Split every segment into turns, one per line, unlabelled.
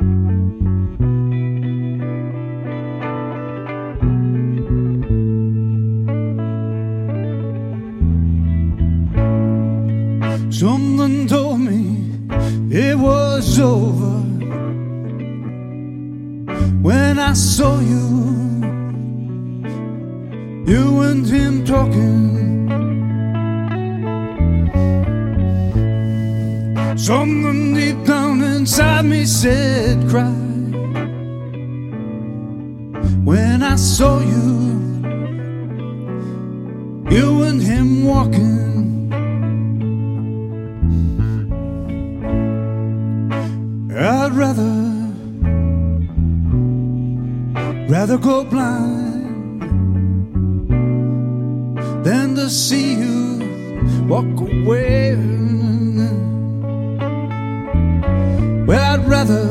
Someone told me it was over when I saw you, you and him talking. Something deep down inside me said cry when I saw you, you and him walking. I'd rather go blind than to see you walk away. Well, I'd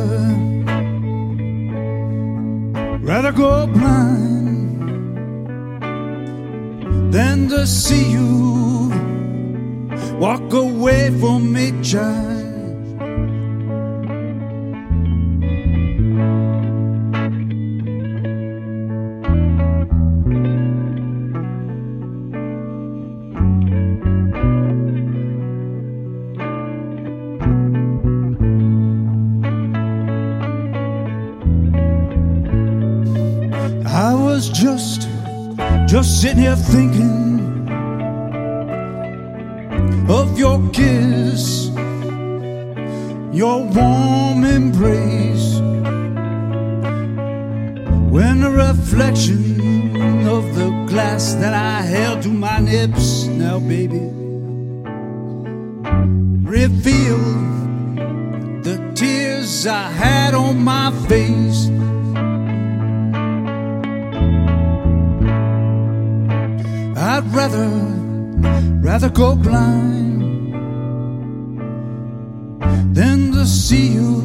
rather go blind than to see you walk away from me, child. I was just sitting here thinking of your kiss, your warm embrace, when the reflection of the glass that I held to my lips now, baby, revealed the tears I had on my face. I'd rather go blind than to see you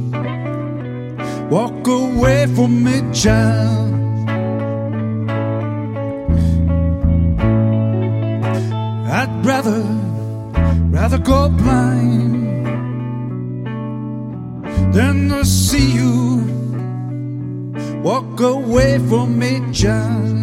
walk away from me, child. I'd rather go blind than to see you walk away from me, child.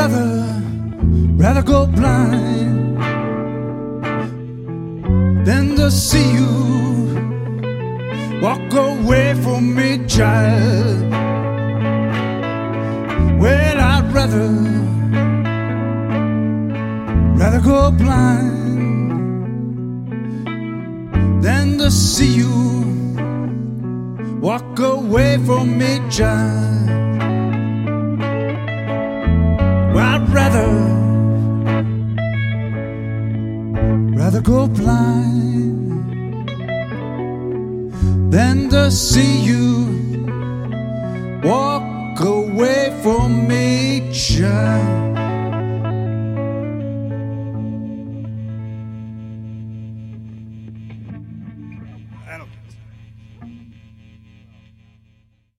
rather go blind than to see you walk away from me, child. Well, I'd rather go blind than to see you walk away from me, child. Well, I'd rather go blind than to see you walk away from me, child. I don't